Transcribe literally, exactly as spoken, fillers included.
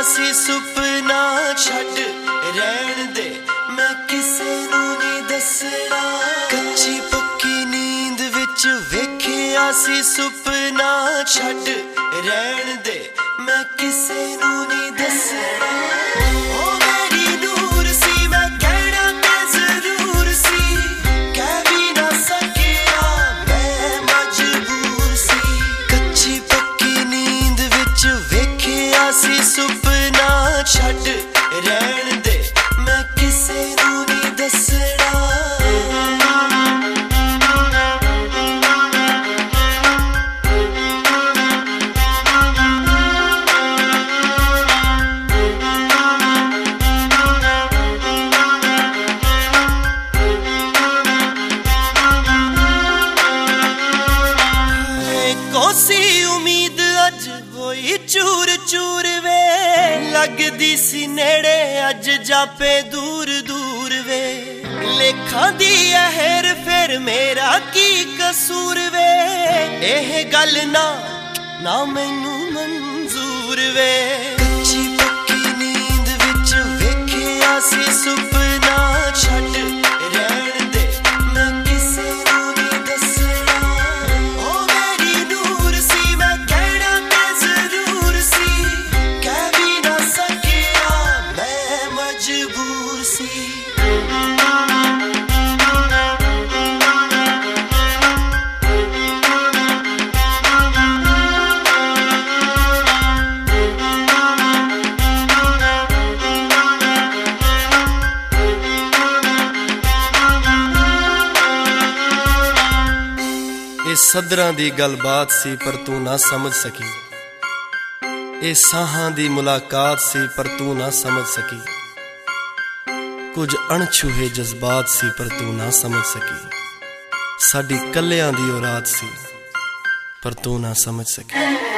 सी सुपना छड्ड रहन दे मैं किसे नू नहीं दसना कच्ची पक्की नींद विच वेखिया सी सुपना छड्ड रहन दे मैं किसे नू नहीं दसना सी सुपना छड्ड रहन दे मैं किसे नू नहीं दसना कोसी उम्मीद अज होई चूर चूर वे लगदी सी नेड़े अज जापे दूर दूर वे लेखा दी हेर फेर मेरा की कसूर वे एह गल ना ना मैनू मंजूर वे कच्ची पक्की नींद विच वेखिया सी सुपना छड्ड रहन दे मैं किसे नू नहीं दसना ओ मेरी नूर सी मैं कहना ते जरूर सी कह भी ना सकिया मैं मजबूर सी ए सदरां दी गलबात सी पर तू ना समझ सकी ए साहां दी मुलाकात सी पर तू ना समझ सकी कुछ अणछूहे जज्बात सी पर तू ना समझ सकी साडी कल्लियां दी औरात सी पर तू ना समझ सकी।